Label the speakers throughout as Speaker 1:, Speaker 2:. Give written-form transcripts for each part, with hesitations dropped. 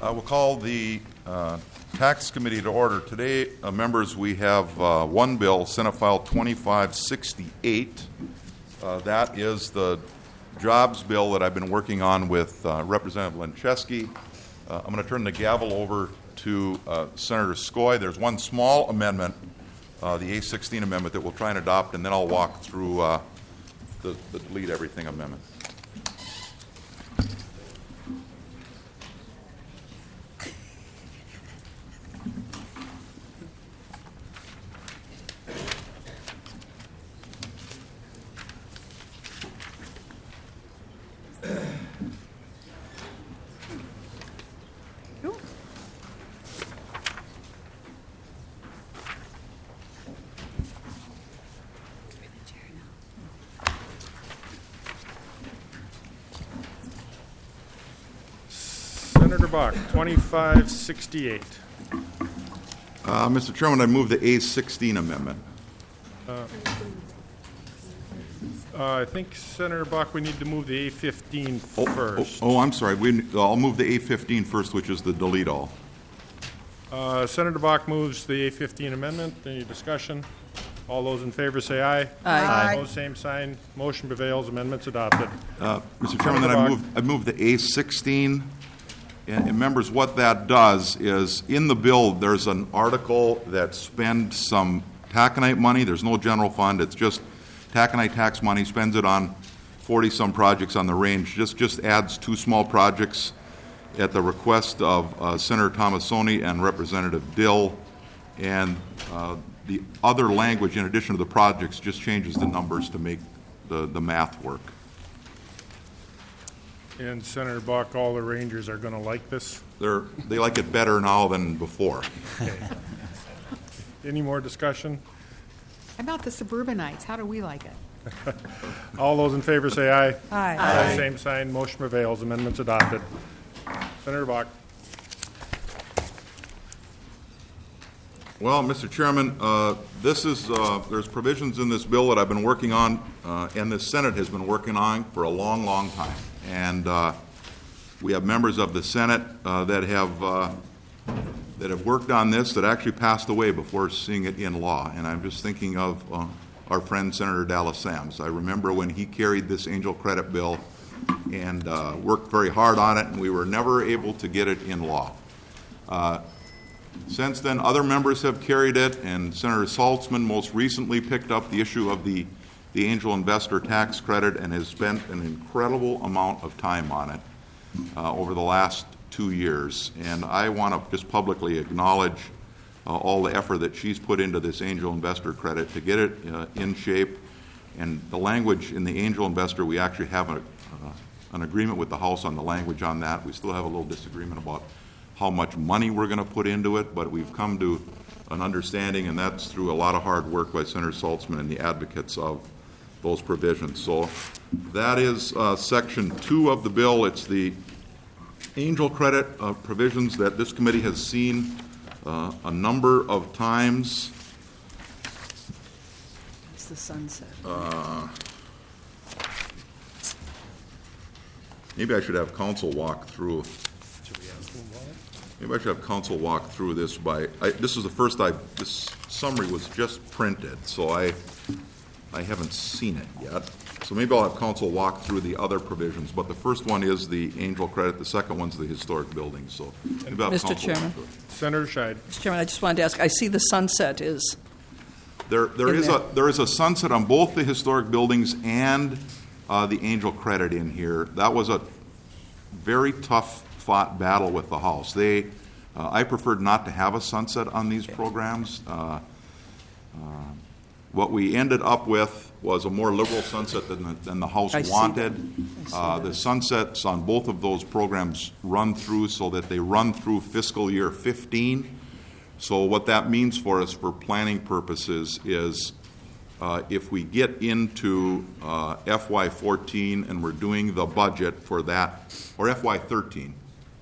Speaker 1: We'll call the Tax Committee to order. Today, members, we have one bill, Senate File 2568. That is the jobs bill that I've been working on with Representative Lencheski. I'm going to turn the gavel over to Senator Skoye. There's one small amendment, the A16 amendment, that we'll try and adopt, and then I'll walk through the delete everything amendment.
Speaker 2: Senator Bach, 2568.
Speaker 1: Mr. Chairman, I move the A16 amendment.
Speaker 2: I think, Senator Bach, we need to move the A15 first.
Speaker 1: I'm sorry. I'll move the A15 first, which is the delete all.
Speaker 2: Senator Bach moves the A15 amendment. Any discussion? All those in favor say aye.
Speaker 3: Aye.
Speaker 2: Opposed, same sign. Motion prevails. Amendment's adopted.
Speaker 1: Mr. Chairman, then I move the A16. And members, what that does is, in the bill, there's an article that spends some taconite money. There's no general fund. It's just taconite tax money, spends it on 40-some projects on the range. Just adds two small projects at the request of Senator Tomassoni and Representative Dill. And the other language, in addition to the projects, just changes the numbers to make the math work.
Speaker 2: And Senator Bach, all the Rangers are going to like this?
Speaker 1: They like it better now than before.
Speaker 2: Okay. Any more discussion?
Speaker 3: How about the suburbanites? How do we like it?
Speaker 2: All those in favor say aye.
Speaker 3: Aye.
Speaker 2: Aye. Same sign. Motion prevails. Amendment's adopted. Senator Bach.
Speaker 1: Well, Mr. Chairman, there's provisions in this bill that I've been working on, and the Senate has been working on for a long, long time. And we have members of the Senate that have worked on this that actually passed away before seeing it in law. And I'm just thinking of our friend Senator Dallas Sams. I remember when he carried this Angel Credit bill and worked very hard on it, and we were never able to get it in law. Since then, other members have carried it, and Senator Saltzman most recently picked up the issue of the Angel Investor Tax Credit and has spent an incredible amount of time on it over the last 2 years. And I want to just publicly acknowledge all the effort that she's put into this Angel Investor Credit to get it in shape. And the language in the Angel Investor, we actually have an agreement with the House on the language on that. We still have a little disagreement about how much money we're going to put into it, but we've come to an understanding, and that's through a lot of hard work by Senator Saltzman and the advocates of those provisions. So that is Section 2 of the bill. It's the Angel Credit provisions that this committee has seen a number of times.
Speaker 3: It's the sunset.
Speaker 1: Maybe I should have council walk through. Maybe I should have council walk through this this is the first this summary was just printed, so I haven't seen it yet. So maybe I'll have council walk through the other provisions, but the first one is the Angel Credit, the second one's the historic building. So
Speaker 4: Mr. Chairman.
Speaker 2: Senator Scheid.
Speaker 4: Mr. Chairman, I just wanted to ask, I see the sunset is
Speaker 1: there is a sunset on both the historic buildings and the Angel Credit in here. That was a very tough fought battle with the House. I preferred not to have a sunset on these programs. What we ended up with was a more liberal sunset than the House wanted. The sunsets on both of those programs run through so that they run through fiscal year 15. So what that means for us for planning purposes is if we get into FY14 and we're doing the budget for that, or FY14,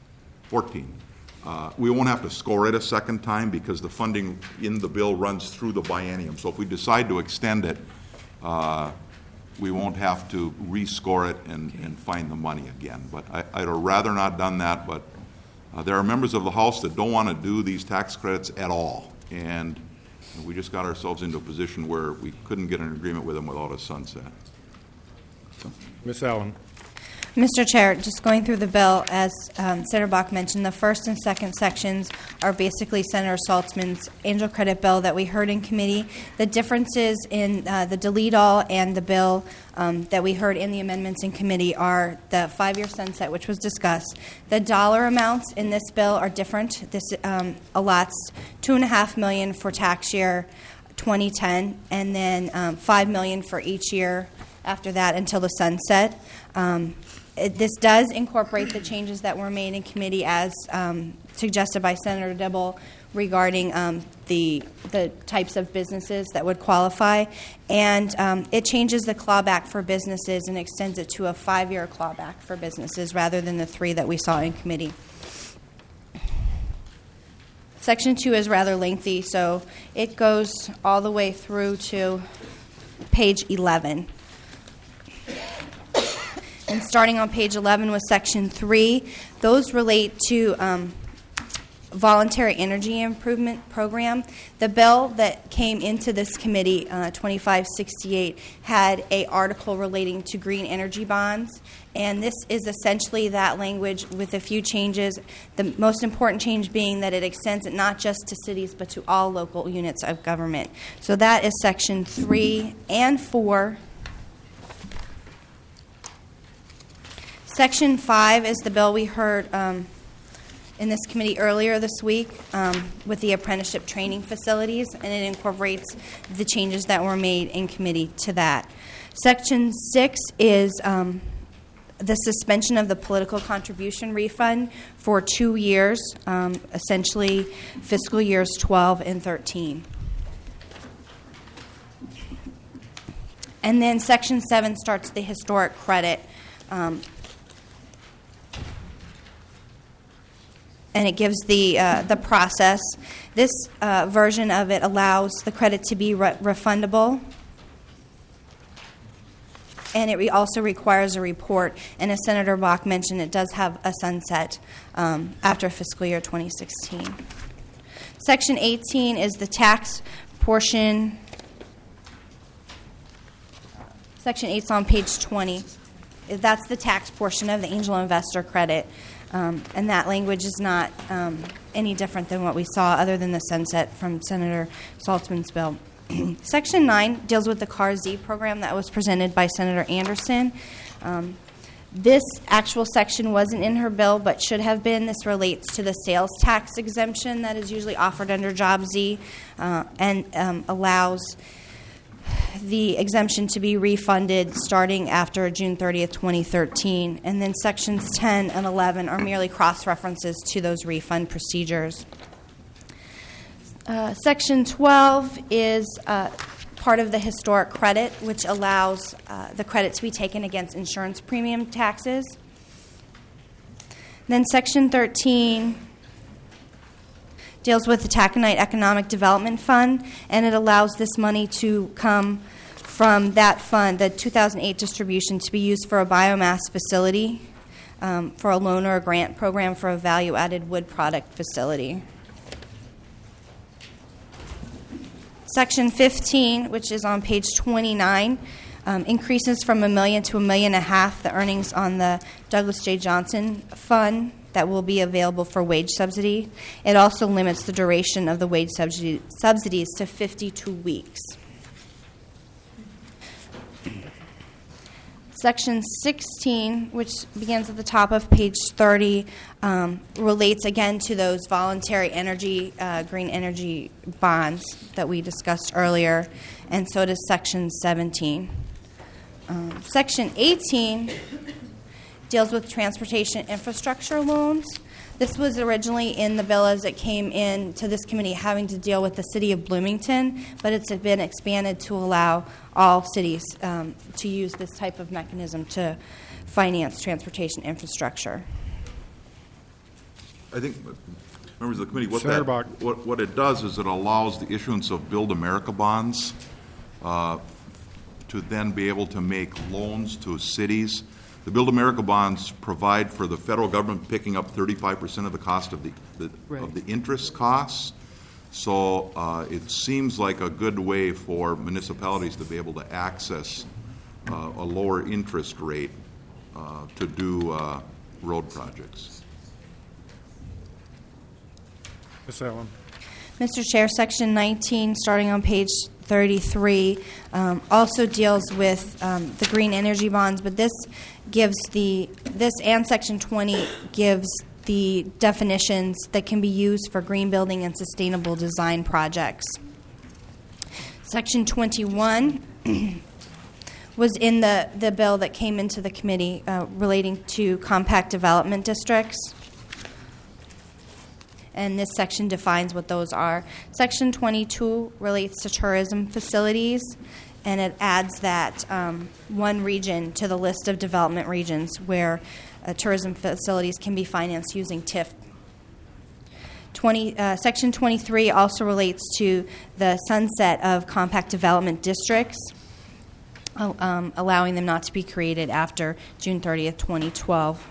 Speaker 1: we won't have to score it a second time because the funding in the bill runs through the biennium. So if we decide to extend it, we won't have to rescore it and find the money again. But I'd have rather not done that, but There are members of the House that don't want to do these tax credits at all, and we just got ourselves into a position where we couldn't get an agreement with them without a sunset.
Speaker 2: Ms. Allen.
Speaker 5: Mr. Chair, just going through the bill, as Senator Bach mentioned, the first and second sections are basically Senator Saltzman's angel credit bill that we heard in committee. The differences in the delete all and the bill that we heard in the amendments in committee are the 5-year sunset, which was discussed. The dollar amounts in this bill are different. This allots $2.5 million for tax year 2010, and then $5 million for each year after that until the sunset. This does incorporate the changes that were made in committee as suggested by Senator Dibble regarding the types of businesses that would qualify. And it changes the clawback for businesses and extends it to a 5-year clawback for businesses rather than the 3 that we saw in committee. Section 2 is rather lengthy, so it goes all the way through to page 11. And starting on page 11 with Section 3, those relate to voluntary energy improvement program. The bill that came into this committee, 2568, had an article relating to green energy bonds, and this is essentially that language with a few changes. The most important change being that it extends it not just to cities but to all local units of government. So that is Section 3 and 4. Section 5 is the bill we heard in this committee earlier this week with the apprenticeship training facilities, and it incorporates the changes that were made in committee to that. Section 6 is the suspension of the political contribution refund for 2 years, essentially fiscal years 12 and 13. And then Section 7 starts the historic credit. And it gives the process. This version of it allows the credit to be refundable, and it also requires a report. And as Senator Bach mentioned, it does have a sunset after fiscal year 2016. Section 18 is the tax portion. Section 8 is on page 20. That's the tax portion of the angel investor credit. And that language is not any different than what we saw other than the sunset from Senator Saltzman's bill. Section 9 deals with the CAR-Z program that was presented by Senator Anderson. This actual section wasn't in her bill but should have been. This relates to the sales tax exemption that is usually offered under Job Z and allows the exemption to be refunded starting after June 30th, 2013. And then Sections 10 and 11 are merely cross-references to those refund procedures. Section 12 is part of the historic credit, which allows the credit to be taken against insurance premium taxes. Then Section 13 deals with the Taconite Economic Development Fund, and it allows this money to come from that fund, the 2008 distribution, to be used for a biomass facility, for a loan or a grant program for a value-added wood product facility. Section 15, which is on page 29, increases from $1 million to $1.5 million the earnings on the Douglas J. Johnson Fund that will be available for wage subsidy. It also limits the duration of the wage subsidies to 52 weeks. Section 16, which begins at the top of page 30, relates again to those voluntary energy, green energy bonds that we discussed earlier, and so does Section 17. Section 18 deals with transportation infrastructure loans. This was originally in the bill as it came in to this committee having to deal with the city of Bloomington, but it's been expanded to allow all cities to use this type of mechanism to finance transportation infrastructure.
Speaker 1: I think, members of the committee,
Speaker 2: Senator Bach.
Speaker 1: what it does is it allows the issuance of Build America bonds to then be able to make loans to cities. The Build America bonds provide for the federal government picking up 35% of the cost of the interest costs. So it seems like a good way for municipalities to be able to access a lower interest rate to do road projects.
Speaker 2: Ms. Allen.
Speaker 5: Mr. Chair, Section 19, starting on page 33, also deals with the green energy bonds, but this and Section 20 gives the definitions that can be used for green building and sustainable design projects. Section 21 was in the bill that came into the committee relating to compact development districts. And this section defines what those are. Section 22 relates to tourism facilities, and it adds that one region to the list of development regions where tourism facilities can be financed using TIF. Section 23 also relates to the sunset of compact development districts, allowing them not to be created after June 30th, 2012.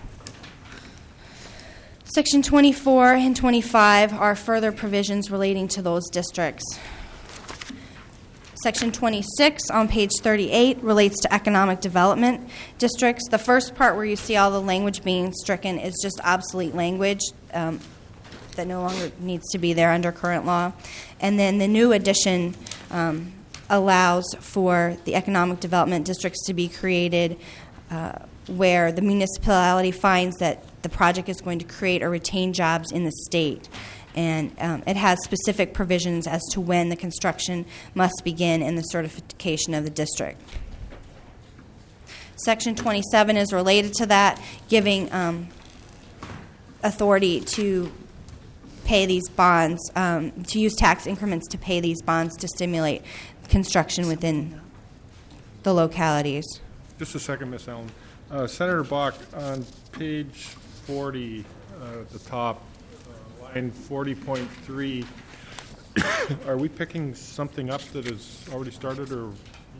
Speaker 5: Section 24 and 25 are further provisions relating to those districts. Section 26 on page 38 relates to economic development districts. The first part where you see all the language being stricken is just obsolete language that no longer needs to be there under current law. And then the new addition allows for the economic development districts to be created where the municipality finds that the project is going to create or retain jobs in the state. And it has specific provisions as to when the construction must begin and the certification of the district. Section 27 is related to that, giving authority to pay these bonds, to use tax increments to pay these bonds to stimulate construction within the localities.
Speaker 2: Just a second, Ms. Allen. Senator Bach, on page 40 at the top, line 40.3, are we picking something up that has already started, or?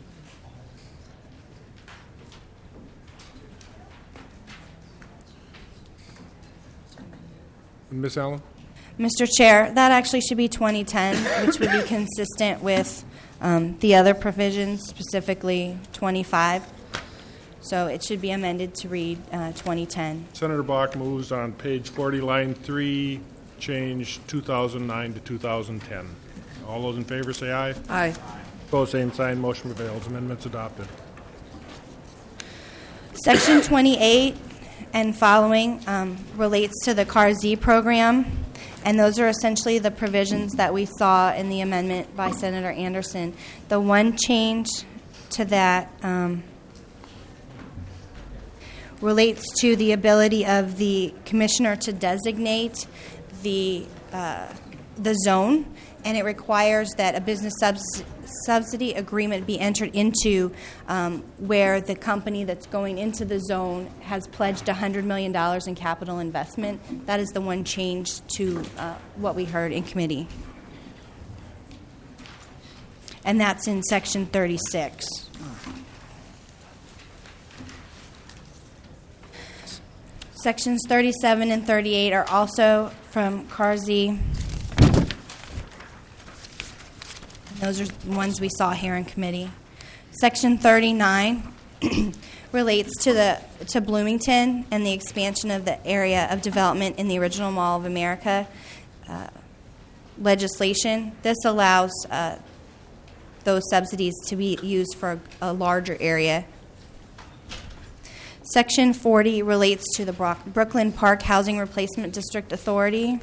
Speaker 2: Ms. Allen?
Speaker 5: Mr. Chair, that actually should be 2010, which would be consistent with the other provisions, specifically 25. So it should be amended to read 2010.
Speaker 2: Senator Bach moves on page 40, line 3, change 2009 to 2010. All those in favor say aye.
Speaker 4: Aye.
Speaker 2: Opposed, same sign. Motion prevails. Amendment's adopted.
Speaker 5: Section 28 and following relates to the CAR-Z program, and those are essentially the provisions that we saw in the amendment by Senator Anderson. The one change to that relates to the ability of the commissioner to designate the zone, and it requires that a business subsidy agreement be entered into where the company that's going into the zone has pledged $100 million in capital investment. That is the one change to what we heard in committee. And that's in Section 36. Sections 37 and 38 are also from CAR-Z. Those are the ones we saw here in committee. Section 39 relates to Bloomington and the expansion of the area of development in the original Mall of America legislation. This allows those subsidies to be used for a larger area. Section 40 relates to the Brooklyn Park Housing Replacement District Authority.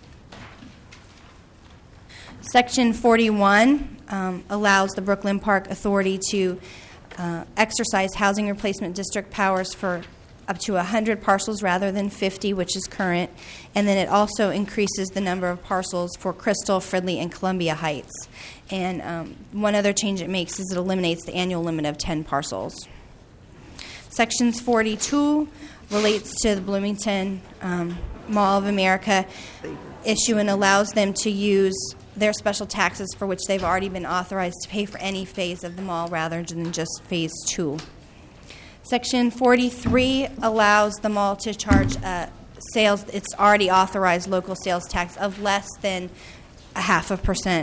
Speaker 5: Section 41 allows the Brooklyn Park Authority to exercise housing replacement district powers for up to 100 parcels rather than 50, which is current. And then it also increases the number of parcels for Crystal, Fridley, and Columbia Heights. And one other change it makes is it eliminates the annual limit of 10 parcels. Sections 42 relates to the Bloomington Mall of America issue and allows them to use their special taxes for which they've already been authorized to pay for any phase of the mall rather than just phase 2. Section 43 allows the mall to charge sales, it's already authorized local sales tax of less than 0.5%.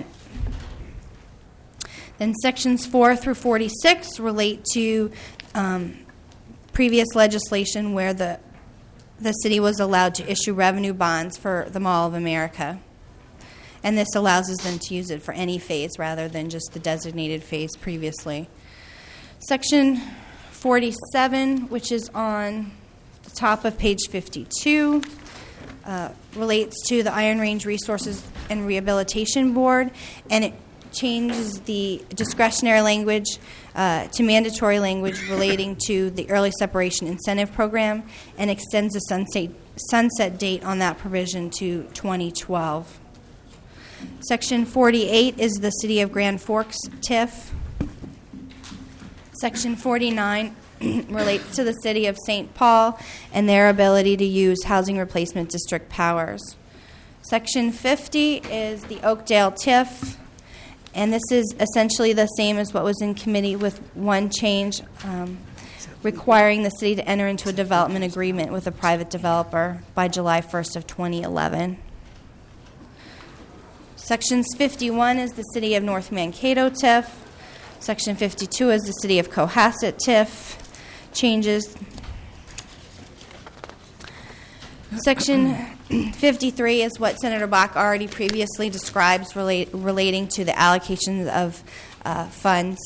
Speaker 5: Then sections 4 through 46 relate to previous legislation where the city was allowed to issue revenue bonds for the Mall of America. And this allows us then to use it for any phase rather than just the designated phase previously. Section 47, which is on the top of page 52, relates to the Iron Range Resources and Rehabilitation Board, and it changes the discretionary language to mandatory language relating to the early separation incentive program and extends the sunset date on that provision to 2012. Section 48 is the City of Grand Forks TIF. Section 49 relates to the City of St. Paul and their ability to use Housing Replacement District powers. Section 50 is the Oakdale TIF, and this is essentially the same as what was in committee with one change, requiring the city to enter into a development agreement with a private developer by July 1st of 2011. Sections 51 is the City of North Mankato TIF. Section 52 is the City of Cohasset TIF. Changes. Section 53 is what Senator Bach already previously describes relating to the allocations of funds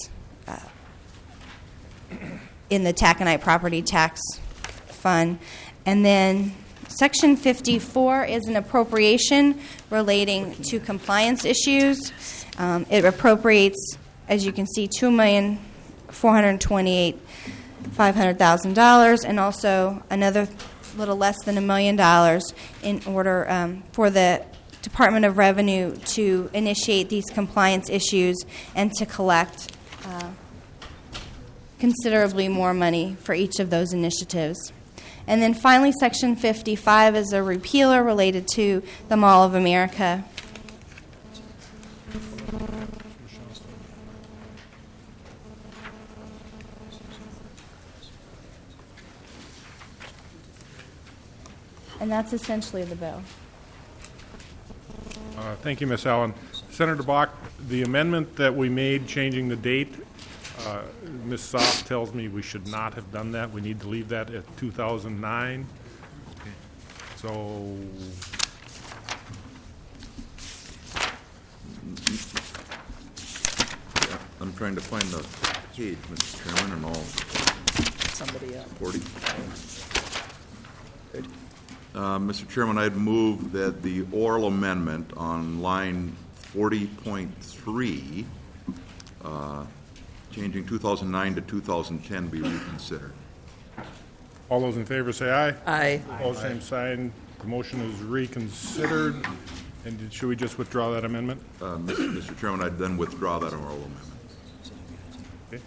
Speaker 5: in the taconite property tax fund. And then Section 54 is an appropriation relating to compliance issues. It appropriates, as you can see, $2,428,500, and also another little less than $1 million in order for the Department of Revenue to initiate these compliance issues and to collect considerably more money for each of those initiatives. And then finally, Section 55 is a repealer related to the Mall of America. And that's essentially the bill.
Speaker 2: Thank you, Ms. Allen. Senator Bach, the amendment that we made changing the date, Ms. Soft tells me we should not have done that. We need to leave that at 2009. Okay. So
Speaker 1: I'm trying to find the page, Mr. Chairman, and all.
Speaker 4: Somebody else.
Speaker 1: 40. Mr. Chairman, I'd move that the oral amendment on line 40.3, changing 2009 to 2010, be reconsidered.
Speaker 2: all those in favor say aye.
Speaker 4: Aye.
Speaker 2: Opposed, same sign. The motion is reconsidered. And should we just withdraw that amendment?
Speaker 1: Mr. Chairman, I'd then withdraw that oral amendment.
Speaker 2: Okay.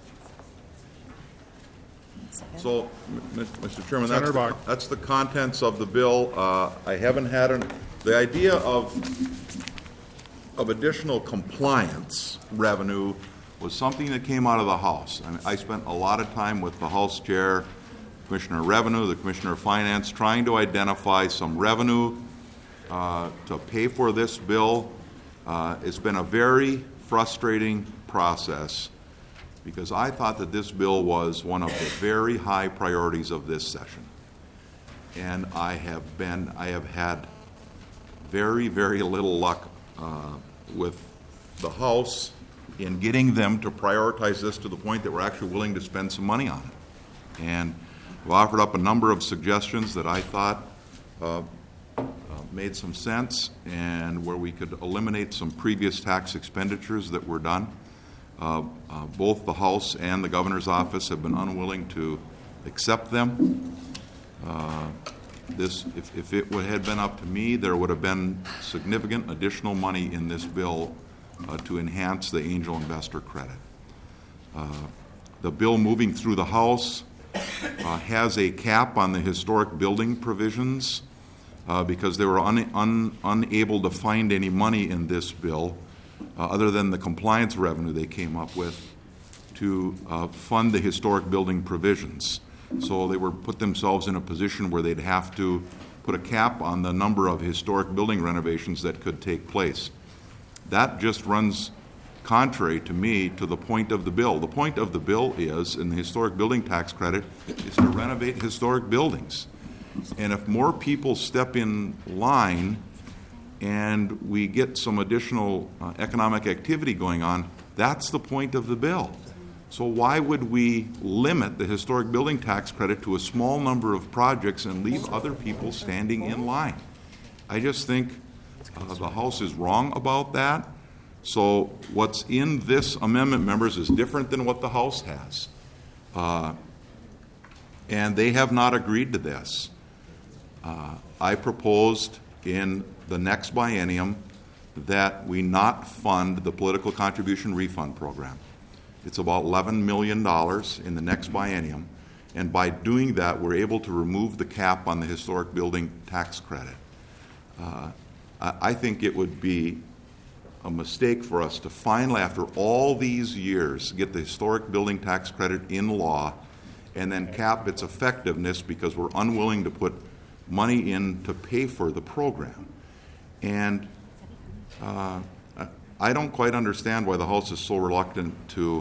Speaker 1: So, Mr. Chairman,
Speaker 2: Senator Bach.
Speaker 1: that's the contents of the bill. I haven't had the idea of additional compliance revenue was something that came out of the House. I mean, I spent a lot of time with the House Chair, Commissioner of Revenue, the Commissioner of Finance, trying to identify some revenue to pay for this bill. It's been a very frustrating process because I thought that this bill was one of the very high priorities of this session. And I have had very, very little luck with the House in getting them to prioritize this to the point that we're actually willing to spend some money on it. And we offered up a number of suggestions that I thought made some sense and where we could eliminate some previous tax expenditures that were done. Both the House and the Governor's Office have been unwilling to accept them. If it had been up to me, there would have been significant additional money in this bill to enhance the angel investor credit. The bill moving through the House has a cap on the historic building provisions because they were unable to find any money in this bill other than the compliance revenue they came up with to fund the historic building provisions. So they were put themselves in a position where they'd have to put a cap on the number of historic building renovations that could take place. That just runs contrary to me to the point of the bill. The point of the bill is, in the historic building tax credit, is to renovate historic buildings. And if more people step in line and we get some additional economic activity going on, that's the point of the bill. So why would we limit the historic building tax credit to a small number of projects and leave other people standing in line? I just think the House is wrong about that. So what's in this amendment, members, is different than what the House has. And they have not agreed to this. I proposed in the next biennium that we not fund the political contribution refund program. It's about $11 million in the next biennium, and by doing that, we're able to remove the cap on the historic building tax credit. I think it would be a mistake for us to finally, after all these years, get the historic building tax credit in law and then cap its effectiveness because we're unwilling to put money in to pay for the program. And I don't quite understand why the House is so reluctant to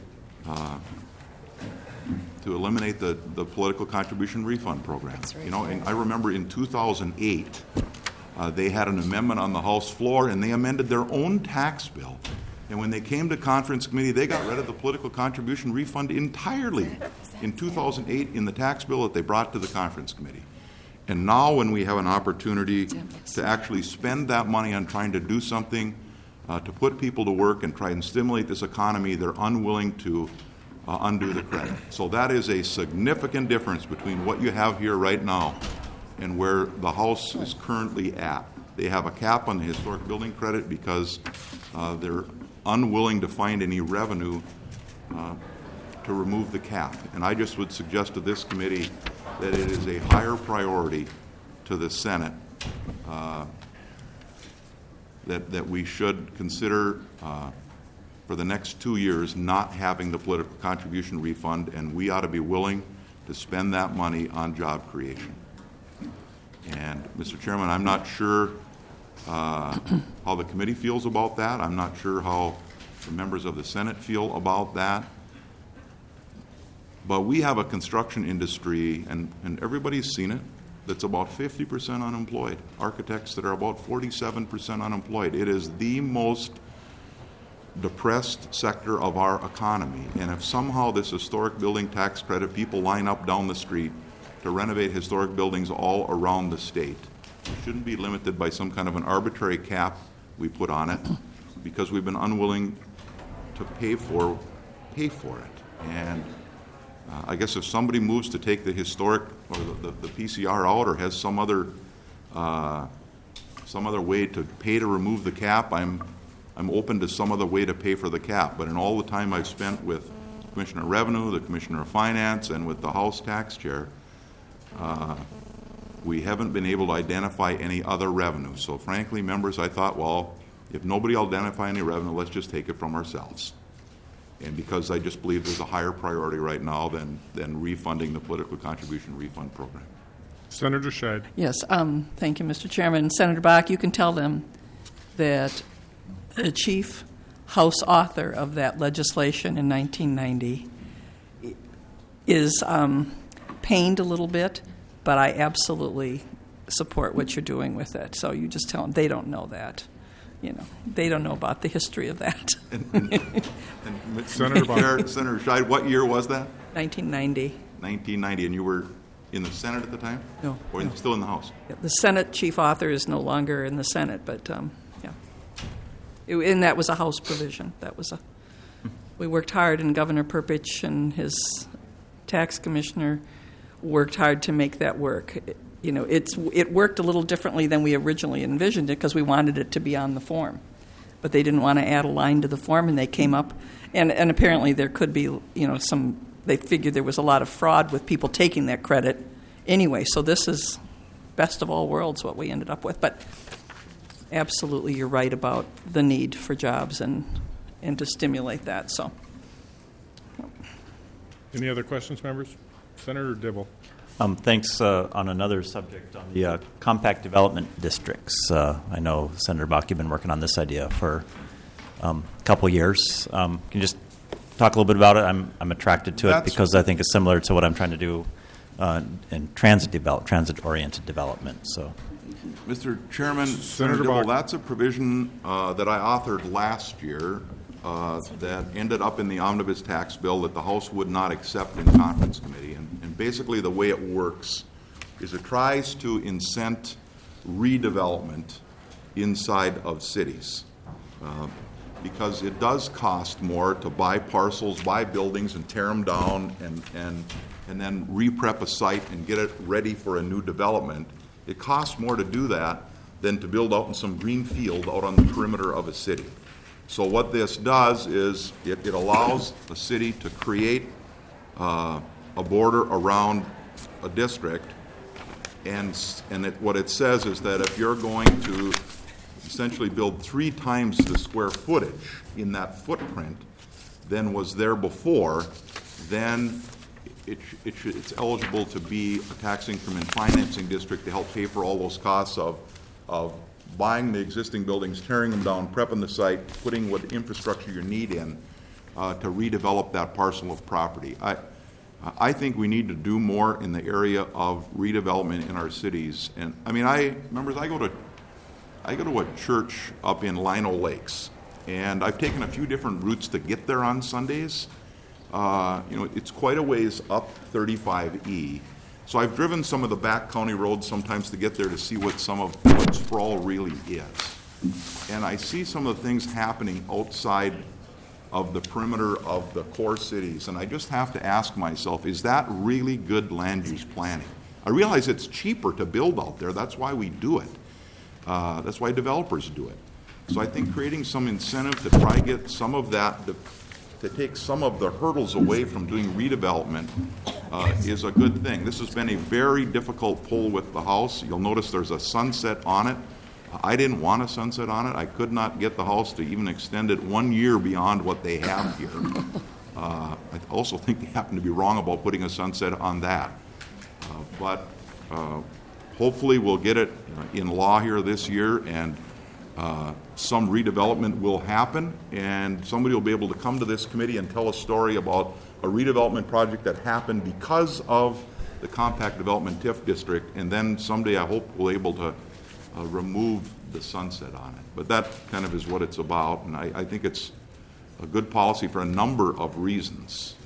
Speaker 1: eliminate the political contribution refund program. You know, and I remember in 2008, they had an amendment on the House floor, and they amended their own tax bill. And when they came to conference committee, they got rid of the political contribution refund entirely in 2008 in the tax bill that they brought to the conference committee. And now when we have an opportunity to actually spend that money on trying to do something to put people to work and try and stimulate this economy, they're unwilling to undo the credit. So that is a significant difference between what you have here right now and where the House is currently at. They have a cap on the historic building credit because they're unwilling to find any revenue to remove the cap. And I just would suggest to this committee that it is a higher priority to the Senate that we should consider for the next 2 years not having the political contribution refund, and we ought to be willing to spend that money on job creation. And, Mr. Chairman, I'm not sure how the committee feels about that. I'm not sure how the members of the Senate feel about that. But we have a construction industry, and everybody's seen it, that's about 50% unemployed. Architects that are about 47% unemployed. It is the most depressed sector of our economy. And if somehow this historic building tax credit, people line up down the street to renovate historic buildings all around the state, it shouldn't be limited by some kind of an arbitrary cap we put on it because we've been unwilling to pay for it. And I guess if somebody moves to take the historic or the PCR out or has some other way to pay to remove the cap, I'm open to some other way to pay for the cap. But in all the time I've spent with Commissioner of Revenue, the Commissioner of Finance, and with the House Tax Chair, we haven't been able to identify any other revenue. So frankly, members, I thought, well, if nobody will identify any revenue, let's just take it from ourselves. And because I just believe there's a higher priority right now than refunding the political contribution refund program.
Speaker 2: Senator Scheid.
Speaker 4: Yes, thank you, Mr. Chairman. Senator Bach, you can tell them that the chief House author of that legislation in 1990 is pained a little bit, but I absolutely support what you're doing with it. So you just tell them they don't know that. You know, they don't know about the history of that.
Speaker 1: And
Speaker 2: Senator Bach.
Speaker 1: Senator Scheid, what year was that?
Speaker 4: 1990.
Speaker 1: 1990, and you were in the Senate at the time?
Speaker 4: No.
Speaker 1: Or still in the House?
Speaker 4: Yeah, the Senate chief author is no longer in the Senate, but and that was a House provision. We worked hard, and Governor Perpich and his tax commissioner worked hard to make that work. It worked a little differently than we originally envisioned it because we wanted it to be on the form. But they didn't want to add a line to the form, and they came up, and apparently there could be, they figured there was a lot of fraud with people taking that credit anyway. So this is best of all worlds what we ended up with. But absolutely you're right about the need for jobs and to stimulate that. So
Speaker 2: Any other questions, members? Senator Dibble.
Speaker 6: Thanks. On another subject, on the compact development districts, I know, Senator Bach, you've been working on this idea for a couple years. Can you just talk a little bit about it? I'm attracted to it because I think it's similar to what I'm trying to do in transit-oriented development. So,
Speaker 1: Mr. Chairman,
Speaker 2: Senator
Speaker 1: Dibble,
Speaker 2: Bach.
Speaker 1: that's a provision that I authored last year that ended up in the omnibus tax bill that the House would not accept in conference committee. And basically the way it works is it tries to incent redevelopment inside of cities. Because it does cost more to buy parcels, buy buildings, and tear them down and then re-prep a site and get it ready for a new development. It costs more to do that than to build out in some green field out on the perimeter of a city. So what this does is it allows a city to create a border around a district, and what it says is that if you're going to essentially build 3 times the square footage in that footprint than was there before, then it's eligible to be a tax increment financing district to help pay for all those costs of buying the existing buildings, tearing them down, prepping the site, putting what infrastructure you need in to redevelop that parcel of property. I think we need to do more in the area of redevelopment in our cities. And I mean, I go to a church up in Lino Lakes, and I've taken a few different routes to get there on Sundays. It's quite a ways up 35E. So I've driven some of the back county roads sometimes to get there to see what some of what sprawl really is. And I see some of the things happening outside of the perimeter of the core cities, and I just have to ask myself, is that really good land use planning? I realize it's cheaper to build out there. That's why we do it. That's why developers do it. So I think creating some incentive to try to get some of that, to take some of the hurdles away from doing redevelopment is a good thing. This has been a very difficult pull with the House. You'll notice there's a sunset on it. I didn't want a sunset on it. I could not get the House to even extend it 1 year beyond what they have here. I also think they happen to be wrong about putting a sunset on that. But hopefully we'll get it in law here this year, and some redevelopment will happen, and somebody will be able to come to this committee and tell a story about a redevelopment project that happened because of the compact development TIF district, and then someday I hope we'll be able to remove the sunset on it. But that kind of is what it's about, and I think it's a good policy for a number of reasons.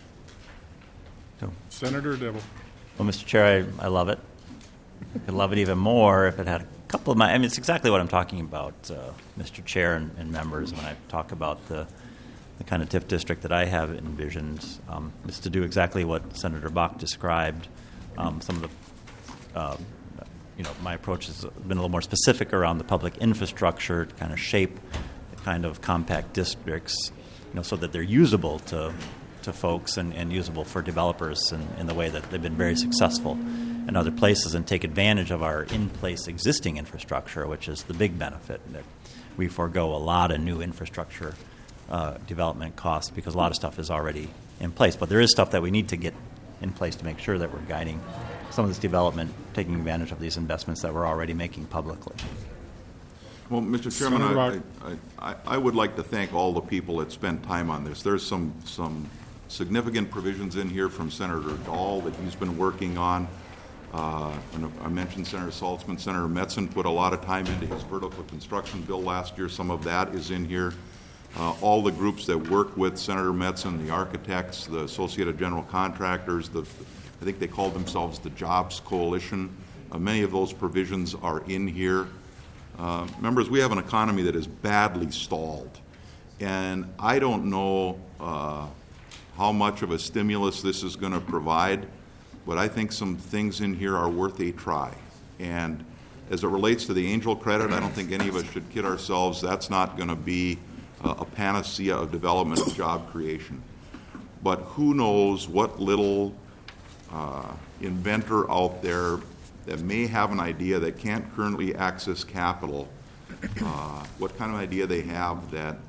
Speaker 2: Senator Dibble.
Speaker 6: well, Mr. Chair, I love it. I could love it even more if it had a couple of my. I mean, it's exactly what I'm talking about, Mr. Chair and members, when I talk about the kind of TIF district that I have envisioned, is to do exactly what Senator Bach described. Some of the, my approach has been a little more specific around the public infrastructure to kind of shape the kind of compact districts, so that they're usable to folks and usable for developers in the way that they've been very successful in other places, and take advantage of our in-place existing infrastructure, which is the big benefit. That we forego a lot of new infrastructure development costs because a lot of stuff is already in place. But there is stuff that we need to get in place to make sure that we're guiding some of this development, taking advantage of these investments that we're already making publicly.
Speaker 1: Well, Mr. Chairman, I would like to thank all the people that spent time on this. There's some significant provisions in here from Senator Dahl that he's been working on. And I mentioned Senator Saltzman. Senator Metzen put a lot of time into his vertical construction bill last year. Some of that is in here. All the groups that work with Senator Metzen, the architects, the Associated General Contractors, I think they called themselves the Jobs Coalition. Many of those provisions are in here. Members, we have an economy that is badly stalled. And I don't know how much of a stimulus this is going to provide, but I think some things in here are worth a try. And as it relates to the Angel credit, I don't think any of us should kid ourselves. That's not going to be a panacea of development of job creation. But who knows what little inventor out there that may have an idea that can't currently access capital, what kind of idea they have that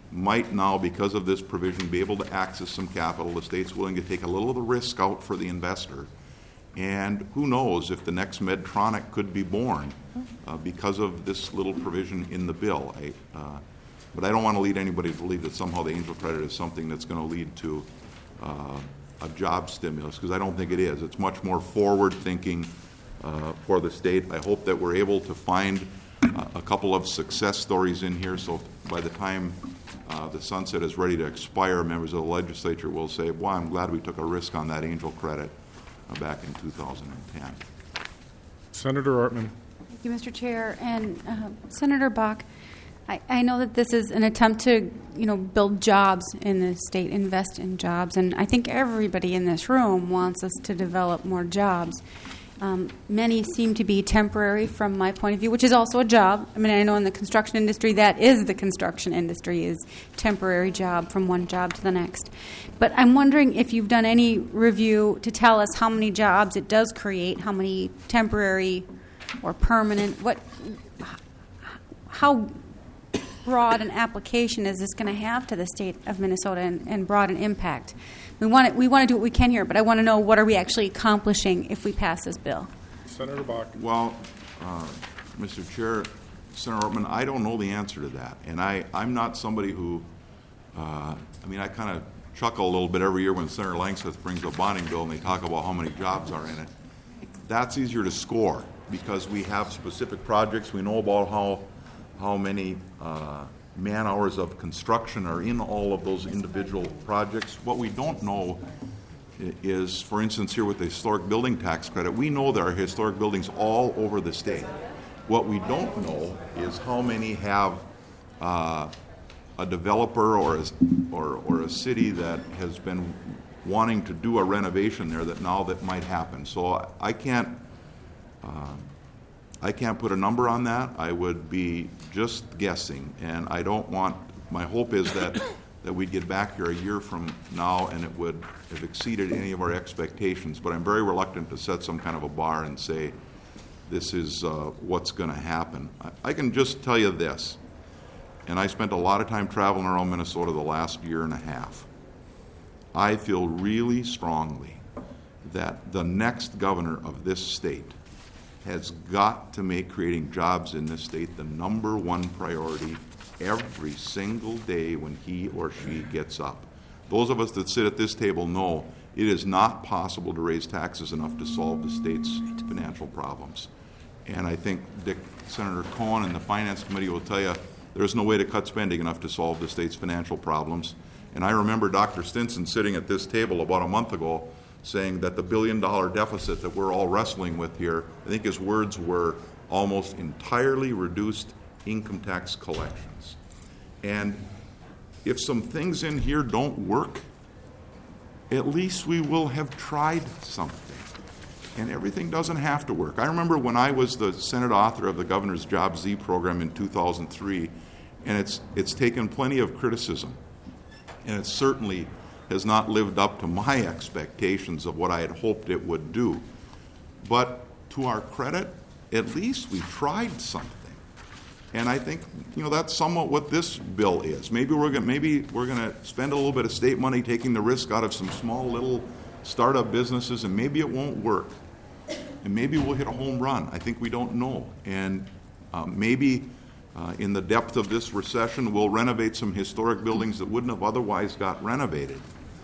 Speaker 1: might now, because of this provision, be able to access some capital. The state's willing to take a little of the risk out for the investor. And who knows if the next Medtronic could be born because of this little provision in the bill. But I don't want to lead anybody to believe that somehow the angel credit is something that's going to lead to a job stimulus, because I don't think it is. It's much more forward-thinking for the state. I hope that we're able to find a couple of success stories in here, so by the time the sunset is ready to expire, members of the legislature will say, well, I'm glad we took a risk on that angel credit back in 2010.
Speaker 2: Senator Ortman.
Speaker 7: Thank you, Mr. Chair. And Senator Bach, I know that this is an attempt to, build jobs in the state, invest in jobs, and I think everybody in this room wants us to develop more jobs. Many seem to be temporary from my point of view, which is also a job. I mean, I know in the construction industry, that is the construction industry, is temporary job from one job to the next. But I'm wondering if you've done any review to tell us how many jobs it does create, how many temporary or permanent, how broad an application is this going to have to the state of Minnesota and broad an impact? We want to do what we can here, but I want to know, what are we actually accomplishing if we pass this bill?
Speaker 2: Senator Bach.
Speaker 1: Well, Mr. Chair, Senator Ortman, I don't know the answer to that. And I'm not somebody who, I kind of chuckle a little bit every year when Senator Langseth brings a bonding bill and they talk about how many jobs are in it. That's easier to score because we have specific projects. We know about how many man hours of construction are in all of those individual projects. What we don't know is, for instance, here with the historic building tax credit, we know there are historic buildings all over the state. What we don't know is how many have a developer or a city that has been wanting to do a renovation there that might happen. So I can't put a number on that. I would be just guessing, and I don't want. My hope is that we'd get back here a year from now and it would have exceeded any of our expectations. But I'm very reluctant to set some kind of a bar and say this is what's going to happen. I can just tell you this, and I spent a lot of time traveling around Minnesota the last year and a half. I feel really strongly that the next governor of this state has got to make creating jobs in this state the number one priority every single day when he or she gets up. Those of us that sit at this table know it is not possible to raise taxes enough to solve the state's financial problems. And I think Senator Cohen and the Finance Committee will tell you there's no way to cut spending enough to solve the state's financial problems. And I remember Dr. Stinson sitting at this table about a month ago saying that the $1 billion deficit that we're all wrestling with here, I think his words were almost entirely reduced income tax collections. And if some things in here don't work, at least we will have tried something. And everything doesn't have to work. I remember when I was the Senate author of the Governor's Job Z program in 2003, and it's taken plenty of criticism, and it certainly has not lived up to my expectations of what I had hoped it would do. But to our credit, at least we tried something. And I think that's somewhat what this bill is. Maybe we're going to spend a little bit of state money taking the risk out of some small little startup businesses, and maybe it won't work. And maybe we'll hit a home run. I think we don't know. And maybe in the depth of this recession, we'll renovate some historic buildings that wouldn't have otherwise got renovated.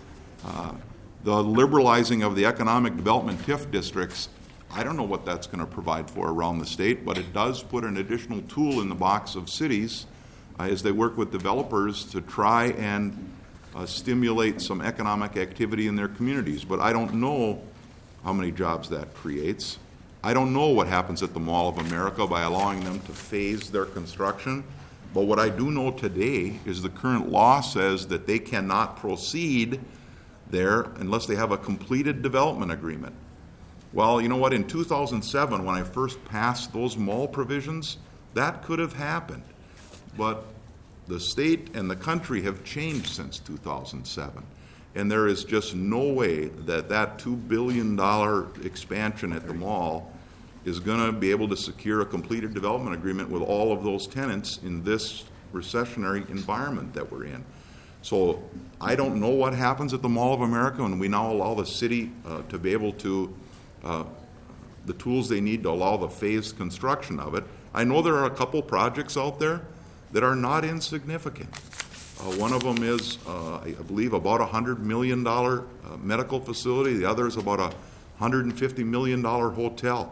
Speaker 1: The liberalizing of the economic development TIF districts, I don't know what that's going to provide for around the state, but it does put an additional tool in the box of cities as they work with developers to try and stimulate some economic activity in their communities. But I don't know how many jobs that creates. I don't know what happens at the Mall of America by allowing them to phase their construction. But what I do know today is the current law says that they cannot proceed there unless they have a completed development agreement. Well, you know what? In 2007, when I first passed those mall provisions, that could have happened. But the state and the country have changed since 2007. And there is just no way that $2 billion expansion at the mall is going to be able to secure a completed development agreement with all of those tenants in this recessionary environment that we're in. So I don't know what happens at the Mall of America when we now allow the city to be able to, the tools they need to allow the phased construction of it. I know there are a couple projects out there that are not insignificant. One of them is, I believe, about a $100 million medical facility. The other is about a $150 million hotel.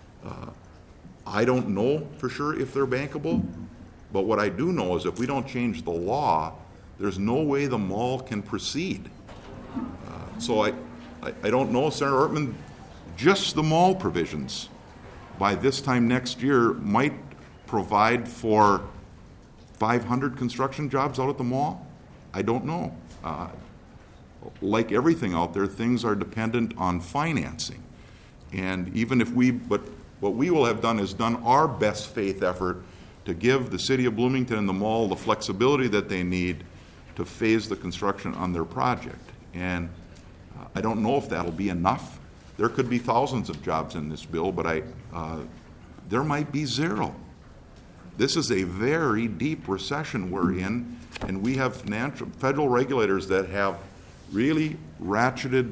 Speaker 1: I don't know for sure if they're bankable, but what I do know is if we don't change the law, there's no way the mall can proceed. So I don't know, Senator Ortman, just the mall provisions by this time next year might provide for 500 construction jobs out at the mall. I don't know. Like everything out there, things are dependent on financing. And even if but what we will have done is done our best faith effort to give the city of Bloomington and the mall the flexibility that they need to phase the construction on their project. And I don't know if that'll be enough. There could be thousands of jobs in this bill, but there might be zero. This is a very deep recession we're in, and we have federal regulators that have really ratcheted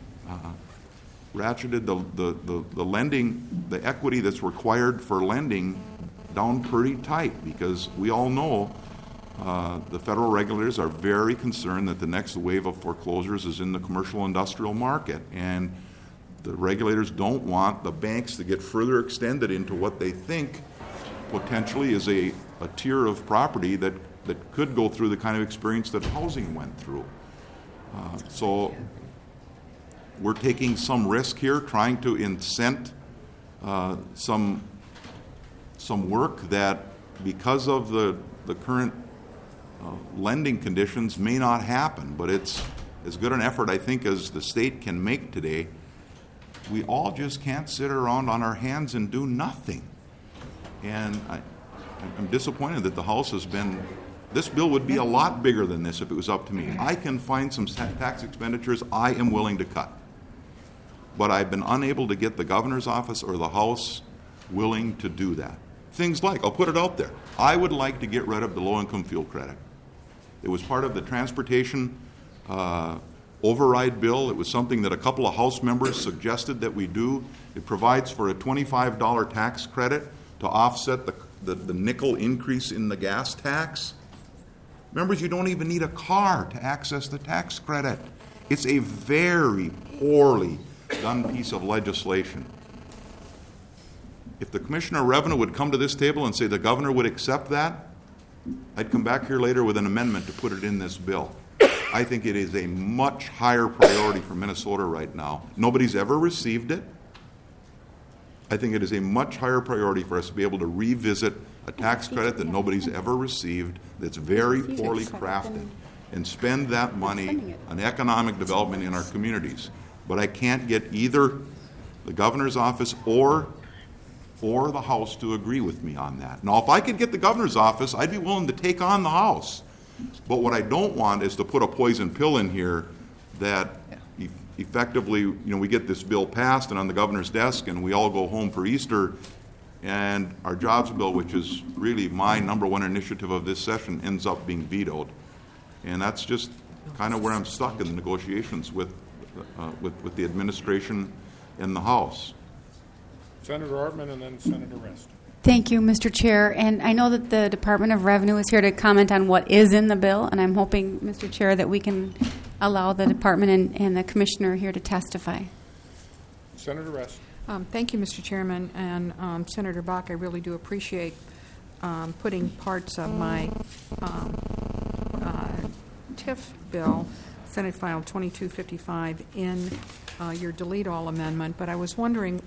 Speaker 1: the lending, the equity that's required for lending down pretty tight, because we all know the federal regulators are very concerned that the next wave of foreclosures is in the commercial industrial market, and the regulators don't want the banks to get further extended into what they think potentially is a tier of property that could go through the kind of experience that housing went through. So we're taking some risk here, trying to incent some work that, because of the current lending conditions, may not happen. But it's as good an effort, I think, as the state can make today. We all just can't sit around on our hands and do nothing. And I'm disappointed that the House has been. This bill would be a lot bigger than this if it was up to me. I can find some tax expenditures I am willing to cut. But I've been unable to get the governor's office or the House willing to do that. Things like, I'll put it out there, I would like to get rid of the low-income fuel credit. It was part of the transportation override bill. It was something that a couple of House members suggested that we do. It provides for a $25 tax credit to offset the nickel increase in the gas tax. Members, you don't even need a car to access the tax credit. It's a very poorly done piece of legislation. If the Commissioner of Revenue would come to this table and say the governor would accept that, I'd come back here later with an amendment to put it in this bill. I think it is a much higher priority for Minnesota right now. Nobody's ever received it. I think it is a much higher priority for us to be able to revisit a tax credit that nobody's ever received, that's very poorly crafted, and spend that money on economic development in our communities. But I can't get either the governor's office or the House to agree with me on that. Now, if I could get the governor's office, I'd be willing to take on the House. But what I don't want is to put a poison pill in here that effectively, we get this bill passed and on the governor's desk, and we all go home for Easter, and our jobs bill, which is really my number one initiative of this session, ends up being vetoed. And that's just kind of where I'm stuck in the negotiations with the administration and the House.
Speaker 2: Senator Ortman and then Senator Rest.
Speaker 7: Thank you, Mr. Chair. And I know that the Department of Revenue is here to comment on what is in the bill, and I'm hoping, Mr. Chair, that we can allow the department and the commissioner here to testify.
Speaker 2: Senator Rest.
Speaker 3: Thank you, Mr. Chairman. And Senator Bach, I really do appreciate putting parts of my TIF bill, Senate File 2255, in your delete all amendment. But I was wondering,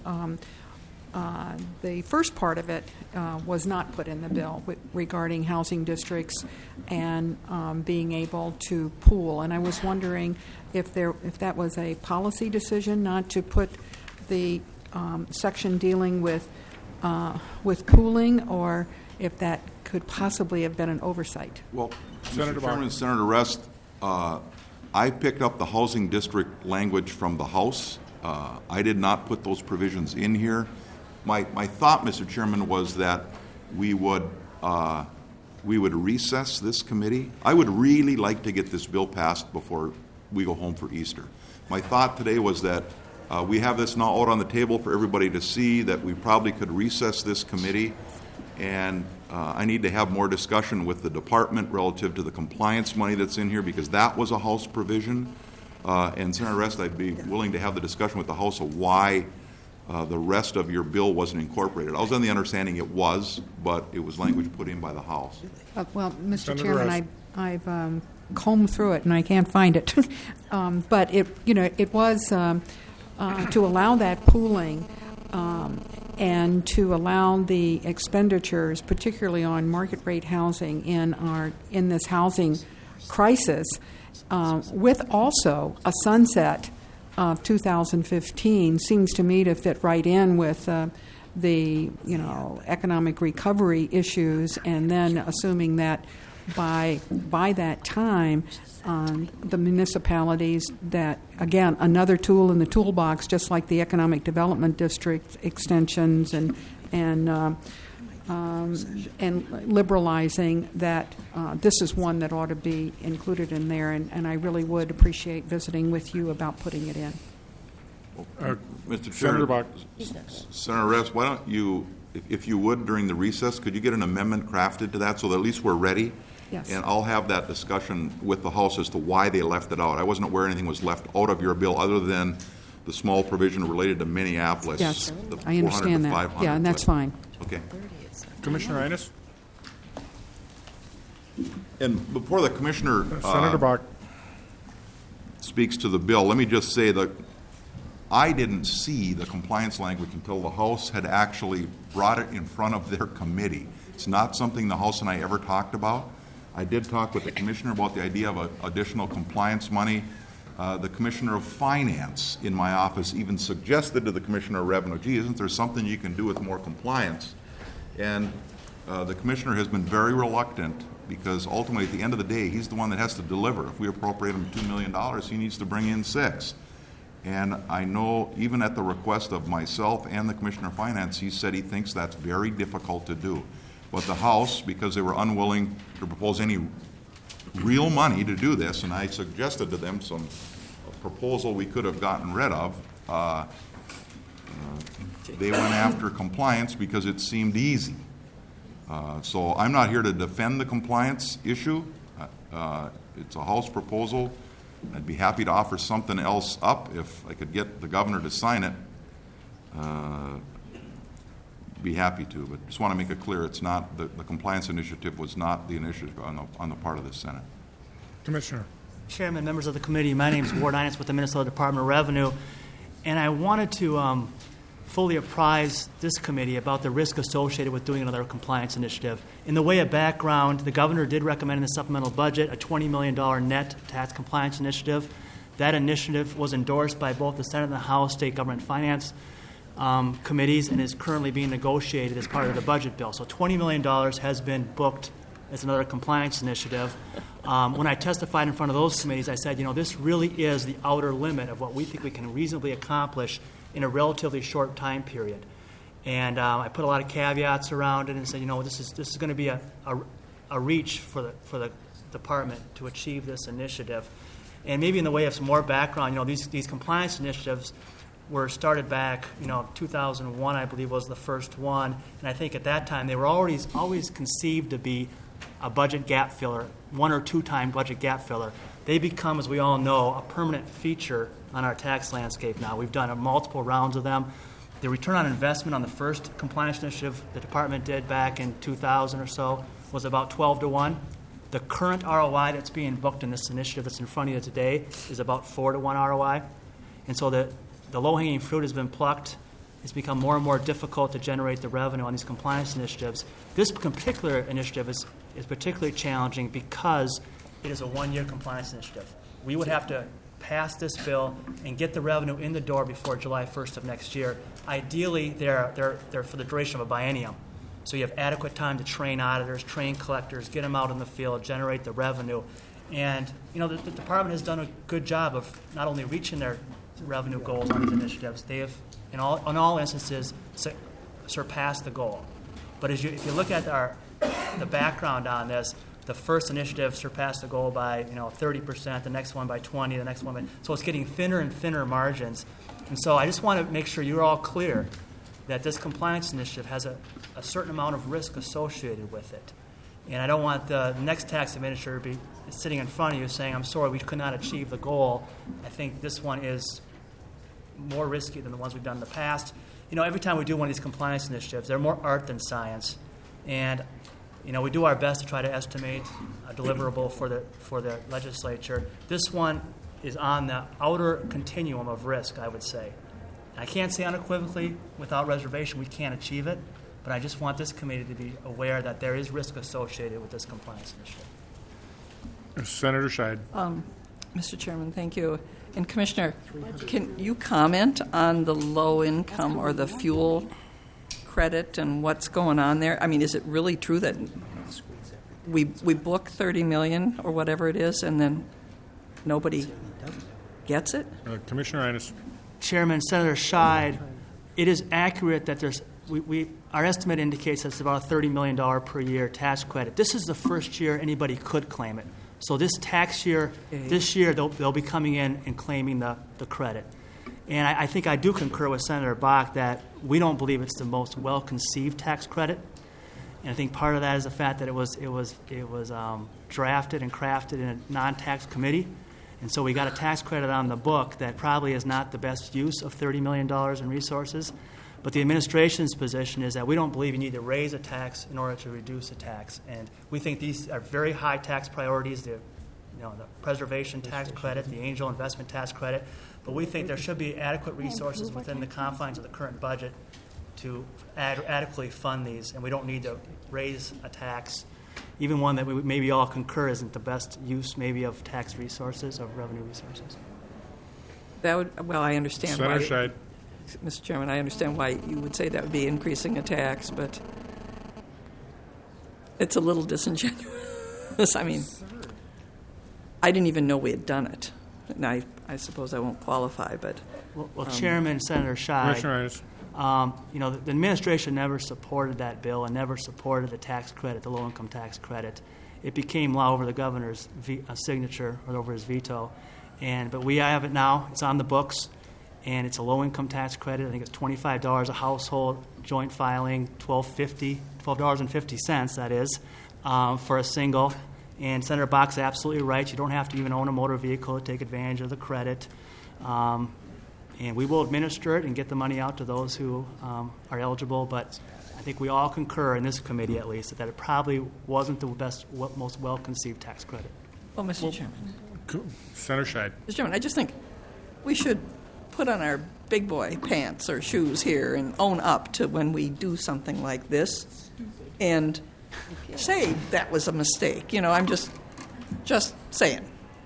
Speaker 3: the first part of it was not put in the bill regarding housing districts and being able to pool. And I was wondering if that was a policy decision not to put the section dealing with pooling, or if that could possibly have been an oversight.
Speaker 1: Well, Senator Chairman, Senator Rest, I picked up the housing district language from the House. I did not put those provisions in here. My thought, Mr. Chairman, was that we would we would recess this committee. I would really like to get this bill passed before we go home for Easter. My thought today was that we have this now out on the table for everybody to see, that we probably could recess this committee, and I need to have more discussion with the department relative to the compliance money that's in here, because that was a House provision. And Senator Rest, I'd be willing to have the discussion with the House of why the rest of your bill wasn't incorporated. I was on the understanding it was, but it was language put in by the House.
Speaker 3: Well, Mr.
Speaker 2: Senator
Speaker 3: Chairman,
Speaker 2: Rest.
Speaker 3: I've combed through it and I can't find it. But it was to allow that pooling and to allow the expenditures, particularly on market rate housing in this housing crisis, with also a sunset of 2015, seems to me to fit right in with the economic recovery issues, and then assuming that by that time the municipalities, that again another tool in the toolbox, just like the economic development district extensions and liberalizing, that this is one that ought to be included in there, and I really would appreciate visiting with you about putting it in.
Speaker 1: Mr. Chair,
Speaker 2: Senator Bach.
Speaker 1: Senator Rest, why don't you, if you would, during the recess, could you get an amendment crafted to that so that at least we're ready?
Speaker 3: Yes.
Speaker 1: And I'll have that discussion with the House as to why they left it out. I wasn't aware anything was left out of your bill other than the small provision related to Minneapolis.
Speaker 3: Yes,
Speaker 1: the
Speaker 3: I understand
Speaker 1: 400 to
Speaker 3: that.
Speaker 1: 500,
Speaker 3: Yeah, and that's
Speaker 1: but-
Speaker 3: fine.
Speaker 1: Okay.
Speaker 2: Commissioner Innes?
Speaker 1: And before the Commissioner
Speaker 2: Senator Bach.
Speaker 1: speaks to the bill, let me just say that I didn't see the compliance language until the House had actually brought it in front of their committee. It's not something the House and I ever talked about. I did talk with the Commissioner about the idea of additional compliance money. The Commissioner of Finance in my office even suggested to the Commissioner of Revenue, gee, isn't there something you can do with more compliance? And the Commissioner has been very reluctant, because ultimately at the end of the day, he's the one that has to deliver. If we appropriate him $2 million, he needs to bring in $6 million. And I know even at the request of myself and the Commissioner of Finance, he said he thinks that's very difficult to do. But the House, because they were unwilling to propose any real money to do this, and I suggested to them a proposal we could have gotten rid of, they went after compliance because it seemed easy. So I'm not here to defend the compliance issue. It's a House proposal. I'd be happy to offer something else up if I could get the governor to sign it. Be happy to, but just want to make it clear, it's not the compliance initiative was not the initiative on the part of the Senate.
Speaker 2: Commissioner.
Speaker 8: Chairman, members of the committee, my name is Ward Innes with the Minnesota Department of Revenue, and I wanted to fully apprise this committee about the risk associated with doing another compliance initiative. In the way of background, the governor did recommend in the supplemental budget a $20 million net tax compliance initiative. That initiative was endorsed by both the Senate and the House State Government Finance committees and is currently being negotiated as part of the budget bill. So $20 million has been booked as another compliance initiative. When I testified in front of those committees, I said, this really is the outer limit of what we think we can reasonably accomplish in a relatively short time period. And I put a lot of caveats around it and said, this is going to be a reach for the department to achieve this initiative. And maybe in the way of some more background, these compliance initiatives were started back, 2001, I believe, was the first one. And I think at that time they were always conceived to be a budget gap filler, 1 or 2 time budget gap filler. They become, as we all know, a permanent feature on our tax landscape now. We've done multiple rounds of them. The return on investment on the first compliance initiative the department did back in 2000 or so was about 12 to 1. The current ROI that's being booked in this initiative that's in front of you today is about 4 to 1 ROI. And so the low-hanging fruit has been plucked. It's become more and more difficult to generate the revenue on these compliance initiatives. This particular initiative is particularly challenging because it is a 1-year compliance initiative. We would have to pass this bill and get the revenue in the door before July 1st of next year. Ideally, they're for the duration of a biennium. So you have adequate time to train auditors, train collectors, get them out in the field, generate the revenue. And, the department has done a good job of not only reaching their revenue goals on these initiatives, they have, in all instances, surpassed the goal. But if you look at the background on this, the first initiative surpassed the goal by 30%, the next one by 20, the next one by, so it's getting thinner and thinner margins. And so I just want to make sure you're all clear that this compliance initiative has a certain amount of risk associated with it. And I don't want the next tax administrator to be sitting in front of you saying, I'm sorry, we could not achieve the goal. I think this one is more risky than the ones we've done in the past. Every time we do one of these compliance initiatives, they're more art than science. And we do our best to try to estimate a deliverable for the legislature. This one is on the outer continuum of risk, I would say. I can't say unequivocally, without reservation, we can't achieve it, but I just want this committee to be aware that there is risk associated with this compliance initiative.
Speaker 2: Senator Scheid.
Speaker 4: Mr. Chairman, thank you. And Commissioner, can you comment on the low income or the fuel credit and what's going on there? I mean, is it really true that we book $30 million or whatever it is, and then nobody gets it?
Speaker 2: Commissioner Innes.
Speaker 8: Chairman, Senator Scheid, it is accurate that our estimate indicates that it's about a $30 million per year tax credit. This is the first year anybody could claim it. So this tax year, this year, they'll be coming in and claiming the credit. And I think I do concur with Senator Bach that we don't believe it's the most well-conceived tax credit. And I think part of that is the fact that it was drafted and crafted in a non-tax committee. And so we got a tax credit on the book that probably is not the best use of $30 million in resources. But the administration's position is that we don't believe you need to raise a tax in order to reduce a tax. And we think these are very high tax priorities, the preservation tax credit, the angel investment tax credit. But we think there should be adequate resources within the confines of the current budget to adequately fund these. And we don't need to raise a tax, even one that we maybe all concur isn't the best use maybe of tax resources, of revenue resources.
Speaker 4: I understand
Speaker 2: Senator
Speaker 4: why.
Speaker 2: Scheid.
Speaker 4: Mr. Chairman, I understand why you would say that would be increasing a tax, but it's a little disingenuous. I mean, I didn't even know we had done it. And I suppose I won't qualify, but...
Speaker 8: Well, Chairman, Senator Scheid,
Speaker 2: Commissioner Innes.
Speaker 8: the administration never supported that bill and never supported the tax credit, the low-income tax credit. It became law over the governor's signature or over his veto. But we have it now. It's on the books. And it's a low-income tax credit. I think it's $25 a household, joint filing, $12.50, that is, for a single. And Senator Bach's absolutely right. You don't have to even own a motor vehicle to take advantage of the credit. And we will administer it and get the money out to those who are eligible. But I think we all concur, in this committee at least, that it probably wasn't the most well-conceived tax credit.
Speaker 4: Well, Mr. Chairman.
Speaker 2: Senator Scheid.
Speaker 4: Mr. Chairman, I just think we should put on our big boy pants or shoes here and own up to when we do something like this and say that was a mistake. I'm just saying.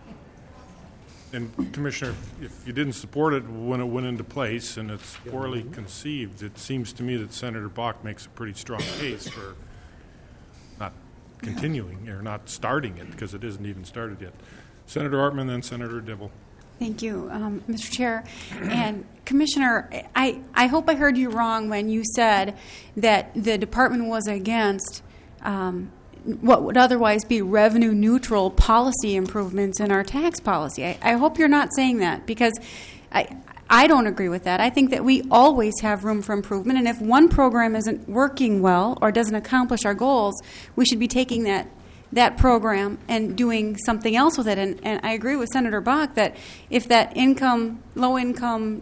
Speaker 2: And Commissioner, if you didn't support it when it went into place and it's poorly conceived, it seems to me that Senator Bach makes a pretty strong case for not continuing or not starting it because it isn't even started yet. Senator Ortman, then Senator Dibble.
Speaker 7: Thank you, Mr. Chair. And Commissioner, I hope I heard you wrong when you said that the department was against what would otherwise be revenue-neutral policy improvements in our tax policy. I hope you're not saying that because I don't agree with that. I think that we always have room for improvement, and if one program isn't working well or doesn't accomplish our goals, we should be taking that program and doing something else with it. And I agree with Senator Bach that if that low-income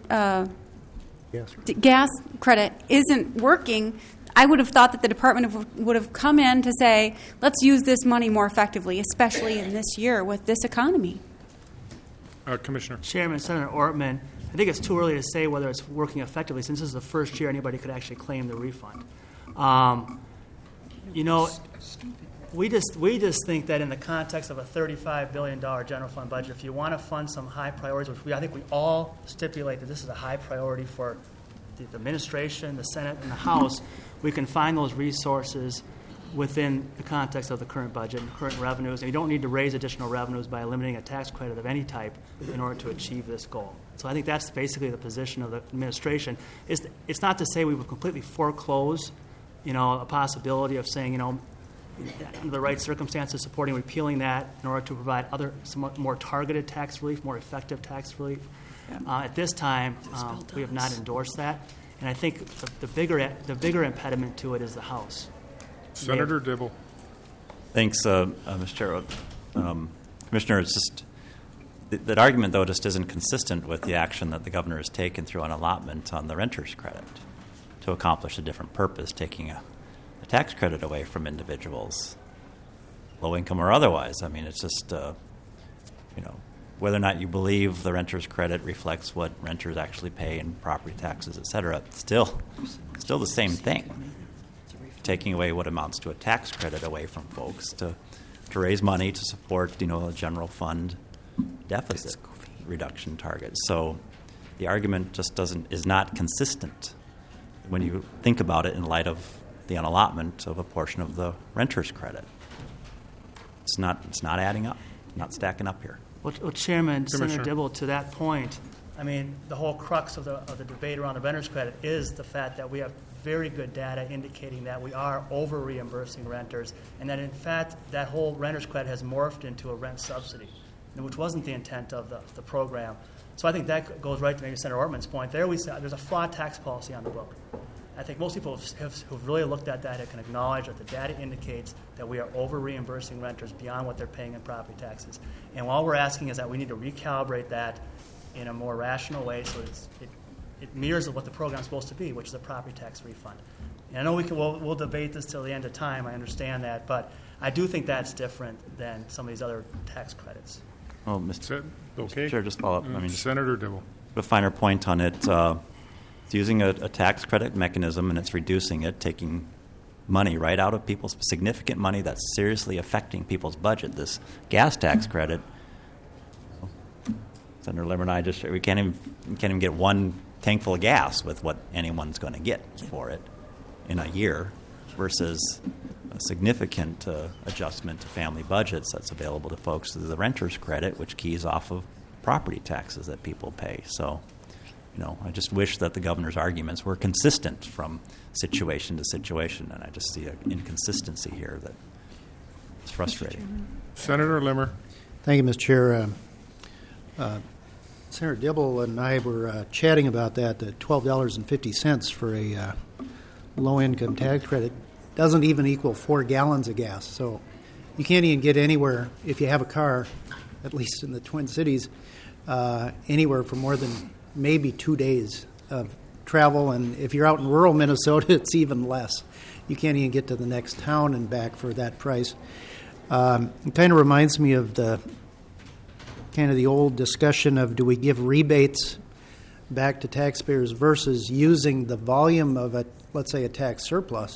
Speaker 7: gas credit isn't working, I would have thought that the department would have come in to say, let's use this money more effectively, especially in this year with this economy.
Speaker 2: Commissioner.
Speaker 8: Chairman, Senator Ortman, I think it's too early to say whether it's working effectively since this is the first year anybody could actually claim the refund. We just think that in the context of a $35 billion general fund budget, if you want to fund some high priorities, which I think we all stipulate that this is a high priority for the administration, the Senate, and the House, we can find those resources within the context of the current budget and current revenues. And you don't need to raise additional revenues by eliminating a tax credit of any type in order to achieve this goal. So I think that's basically the position of the administration. It's not to say we would completely foreclose, a possibility of saying, under the right circumstances, supporting repealing that in order to provide some more targeted tax relief, more effective tax relief. At this time, we have not endorsed that, and I think the bigger impediment to it is the House.
Speaker 2: Senator Dibble.
Speaker 6: Thanks, Mr. Chair. Commissioner, it's just that argument, though, just isn't consistent with the action that the governor has taken through an allotment on the renter's credit to accomplish a different purpose, taking a tax credit away from individuals, low income or otherwise. I mean, it's just, whether or not you believe the renter's credit reflects what renters actually pay in property taxes, et cetera, it's still the same thing. Taking away what amounts to a tax credit away from folks to raise money to support, a general fund deficit reduction target. So the argument just is not consistent when you think about it in light of the unallotment of a portion of the renter's credit. It's not adding up, not stacking up here.
Speaker 8: Well, Chairman, Senator Dibble, to that point, I mean, the whole crux of the debate around the renter's credit is the fact that we have very good data indicating that we are over-reimbursing renters, and that, in fact, that whole renter's credit has morphed into a rent subsidy, which wasn't the intent of the program. So I think that goes right to maybe Senator Ortman's point. There's a flawed tax policy on the book. I think most people who've really looked at that can acknowledge that the data indicates that we are over-reimbursing renters beyond what they're paying in property taxes. And all we're asking is that we need to recalibrate that in a more rational way so it mirrors what the program's supposed to be, which is a property tax refund. And I know we'll debate this till the end of time, I understand that, but I do think that's different than some of these other tax credits.
Speaker 6: Well, Mr.
Speaker 2: Okay.
Speaker 6: Chair, just follow up.
Speaker 2: Senator Dibble.
Speaker 6: A finer point on it. It's using a tax credit mechanism, and it's reducing it, taking money right out of people's significant money that's seriously affecting people's budget. This gas tax credit, Senator Limmer and I we can't even get one tankful of gas with what anyone's going to get for it in a year, versus a significant adjustment to family budgets that's available to folks through the renter's credit, which keys off of property taxes that people pay. So, I just wish that the governor's arguments were consistent from situation to situation, and I just see an inconsistency here that is frustrating.
Speaker 2: Senator Limmer.
Speaker 9: Thank you, Mr. Chair. Senator Dibble and I were chatting about that, the $12.50 for a low-income tax credit doesn't even equal 4 gallons of gas. So you can't even get anywhere if you have a car, at least in the Twin Cities, anywhere for more than maybe 2 days of travel. And if you're out in rural Minnesota, it's even less. You can't even get to the next town and back for that price. It kind of reminds me of the old discussion of, do we give rebates back to taxpayers versus using the volume of let's say a tax surplus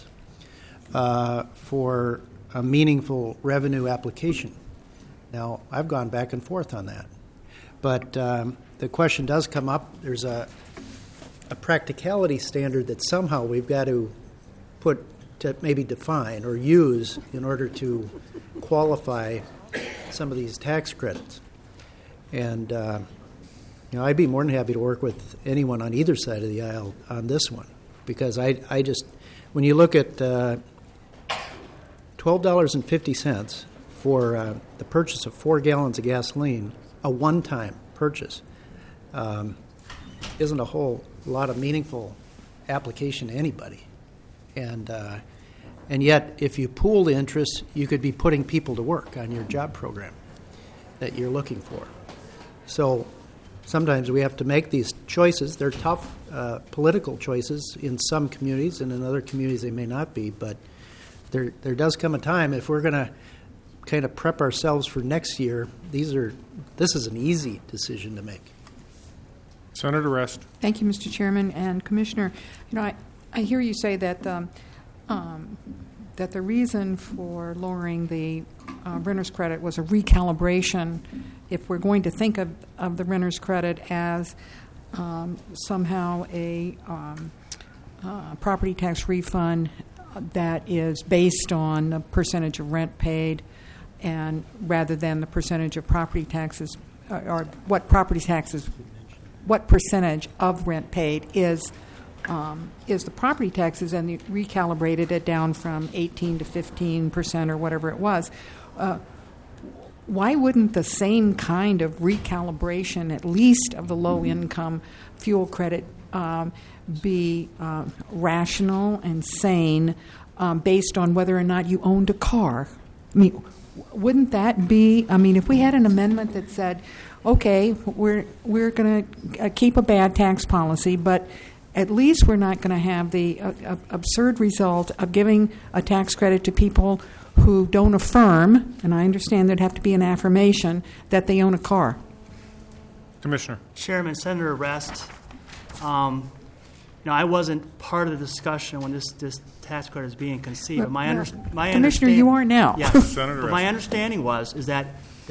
Speaker 9: for a meaningful revenue application. Now, I've gone back and forth on that. But the question does come up. There's a practicality standard that somehow we've got to maybe define or use in order to qualify some of these tax credits. And, I'd be more than happy to work with anyone on either side of the aisle on this one, because I just, when you look at $12.50 for the purchase of 4 gallons of gasoline, a one-time purchase, isn't a whole lot of meaningful application to anybody. And yet, if you pool the interest, you could be putting people to work on your job program that you're looking for. So sometimes we have to make these choices. They're tough political choices in some communities, and in other communities they may not be. But there does come a time, if we're going to kind of prep ourselves for next year, this is an easy decision to make.
Speaker 2: Senator Rest.
Speaker 3: Thank you, Mr. Chairman and Commissioner. I hear you say that the reason for lowering the renter's credit was a recalibration. If we're going to think of the renter's credit as somehow a property tax refund that is based on the percentage of rent paid, and rather than the percentage of property taxes, or what percentage of rent paid is is the property taxes, and they recalibrated it down from 18 to 15% or whatever it was. Why wouldn't the same kind of recalibration, at least of the low-income fuel credit, be rational and sane based on whether or not you owned a car? I mean, wouldn't that be? I mean, if we had an amendment that said, okay, we're going to keep a bad tax policy, but at least we're not going to have the absurd result of giving a tax credit to people who don't affirm, and I understand there'd have to be an affirmation, that they own a car.
Speaker 2: Commissioner.
Speaker 8: Chairman, Senator Rest, I wasn't part of the discussion when this tax credit is being conceived. But my
Speaker 3: Commissioner, you are now.
Speaker 8: Yes.
Speaker 2: Senator
Speaker 8: But my
Speaker 2: Rest.
Speaker 8: understanding is that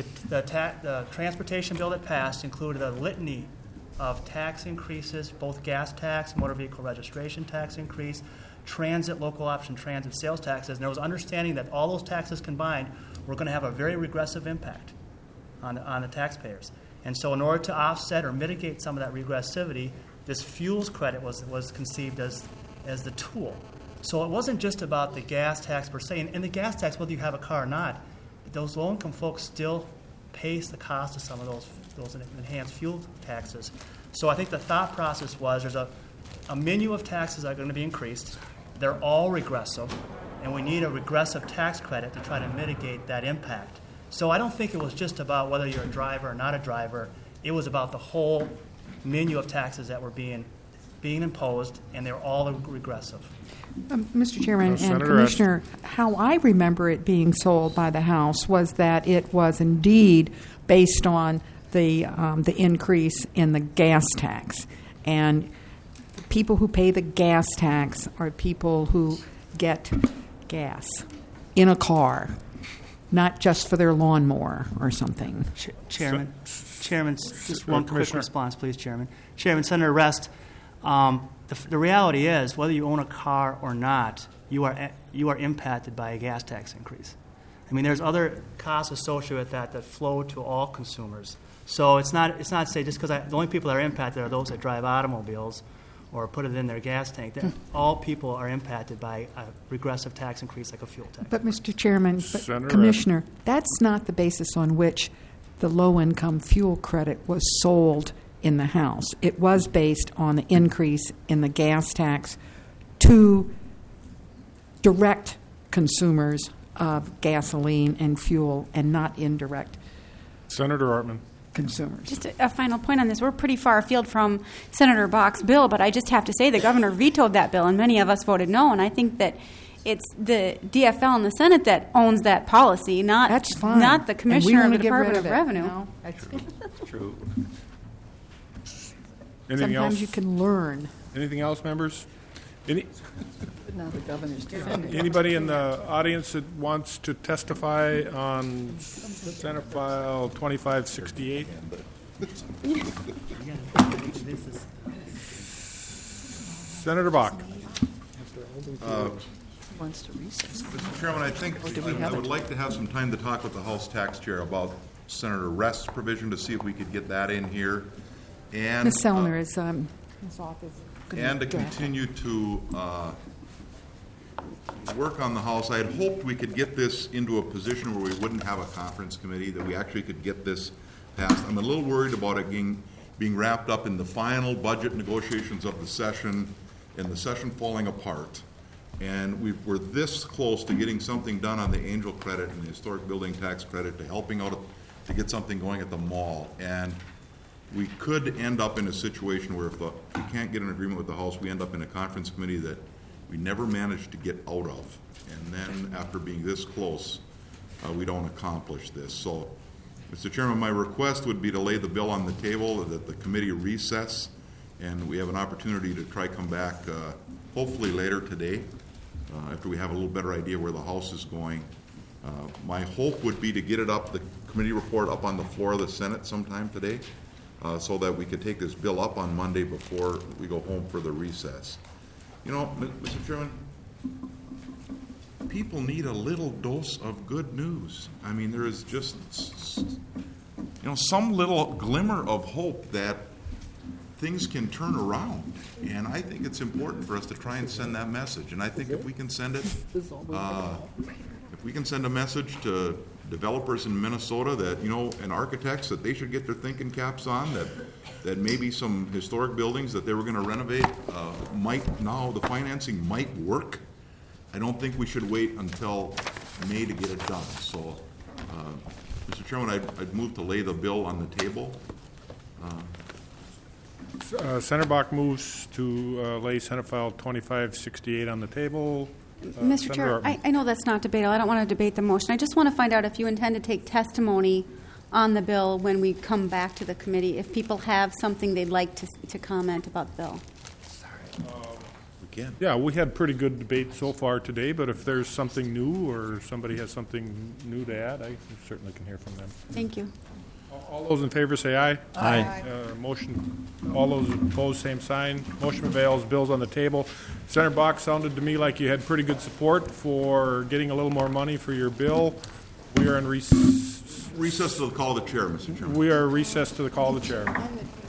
Speaker 8: the transportation bill that passed included a litany of tax increases, both gas tax, motor vehicle registration tax increase, transit, local option transit sales taxes, and there was understanding that all those taxes combined were going to have a very regressive impact on the taxpayers. And so in order to offset or mitigate some of that regressivity, this fuels credit was conceived as the tool. So it wasn't just about the gas tax per se. And the gas tax, whether you have a car or not, those low-income folks still pays the cost of some of those enhanced fuel taxes. So I think the thought process was there's a menu of taxes that are going to be increased. They're all regressive, and we need a regressive tax credit to try to mitigate that impact. So I don't think it was just about whether you're a driver or not a driver. It was about the whole menu of taxes that were being imposed, and they're all regressive.
Speaker 3: Mr. Chairman and
Speaker 2: Senator
Speaker 3: Commissioner, how I remember it being sold by the House was that it was indeed based on the increase in the gas tax. And people who pay the gas tax are people who get gas in a car, not just for their lawnmower or something.
Speaker 8: Chairman, just one quick
Speaker 2: Commissioner.
Speaker 8: response, please, Chairman. Chairman, Senator Rest, the reality is, whether you own a car or not, you are impacted by a gas tax increase. I mean, there's other costs associated with that flow to all consumers. So it's not say just because the only people that are impacted are those that drive automobiles or put it in their gas tank. All people are impacted by a regressive tax increase like a fuel tax.
Speaker 3: But, Mr. Chairman,
Speaker 2: Senator
Speaker 3: Commissioner, that's not the basis on which the low-income fuel credit was sold in the House. It was based on the increase in the gas tax to direct consumers of gasoline and fuel and not indirect
Speaker 2: Senator Ortman.
Speaker 3: consumers.
Speaker 7: Just a final point on this. We're pretty far afield from Senator Bach's bill, but I just have to say the governor vetoed that bill, and many of us voted no, and I think that it's the DFL in the Senate that owns that policy, not
Speaker 3: That's fine.
Speaker 7: not the
Speaker 3: And we
Speaker 7: commissioner of
Speaker 3: wanna
Speaker 7: the
Speaker 3: get rid
Speaker 7: Department of
Speaker 3: it,
Speaker 7: Revenue.
Speaker 3: you know?
Speaker 6: True.
Speaker 2: Anything
Speaker 3: Sometimes
Speaker 2: else?
Speaker 3: you can learn.
Speaker 2: Anything else, members?
Speaker 3: Now the governor's defending.
Speaker 2: Anybody in the audience that wants to testify on Senate File 2568? Senator Bach.
Speaker 1: Mr. Chairman, I think I would like to have some time to talk with the House Tax Chair about Senator Rest's provision to see if we could get that in here. And
Speaker 3: Ms. Sellner is his office.
Speaker 1: and to continue to work on the House. I had hoped we could get this into a position where we wouldn't have a conference committee, that we actually could get this passed. I'm a little worried about it being wrapped up in the final budget negotiations of the session and the session falling apart. And we're this close to getting something done on the Angel credit and the historic building tax credit, to helping out to get something going at the mall. And we could end up in a situation where if we can't get an agreement with the House, we end up in a conference committee that we never managed to get out of. And then after being this close, we don't accomplish this. So, Mr. Chairman, my request would be to lay the bill on the table, that the committee recess, and we have an opportunity to try come back hopefully later today after we have a little better idea where the House is going. My hope would be to get it up, the committee report up on the floor of the Senate sometime today, so that we could take this bill up on Monday before we go home for the recess. You know, Mr. Chairman, people need a little dose of good news. I mean, there is just, some little glimmer of hope that things can turn around. And I think it's important for us to try and send that message. And I think if we can send it, if we can send a message to developers in Minnesota that, and architects, that they should get their thinking caps on, that maybe some historic buildings that they were going to renovate the financing might work. I don't think we should wait until May to get it done. So, Mr. Chairman, I'd move to lay the bill on the table.
Speaker 2: Senator Bach moves to lay Senate File 2568 on the table.
Speaker 7: Mr. Chair, I know that's not debatable. I don't want to debate the motion. I just want to find out if you intend to take testimony on the bill when we come back to the committee, if people have something they'd like to comment about the bill.
Speaker 2: Yeah, we had pretty good debate so far today, but if there's something new or somebody has something new to add, I certainly can hear from them.
Speaker 7: Thank you.
Speaker 2: All those in favor say aye.
Speaker 6: Aye.
Speaker 2: Motion. All those opposed, same sign. Motion prevails. Bill's on the table. Senator Bach, sounded to me like you had pretty good support for getting a little more money for your bill. We are in recess
Speaker 1: Recess to the call of the chair, Mr. Chairman.
Speaker 2: We are recessed to the call of the chair.